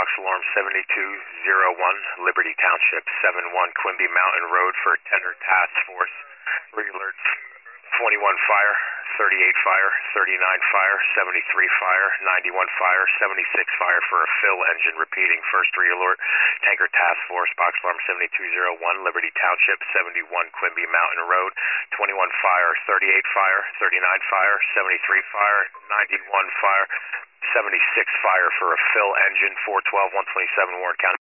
box alarm 7201, Liberty Township, 71 Quimby Mountain Road for Tender Task Force. Re-alerts 21 fire, 38 fire, 39 fire, 73 fire, 91 fire, 76 fire for a fill engine. Repeating, first re-alert, Tanker Task Force, box alarm 7201, Liberty Township, 71 Quimby Mountain Road, 21 fire, 38 fire, 39 fire, 73 fire, 91 fire, 76 fire for a fill engine, 412, 127 Warren County.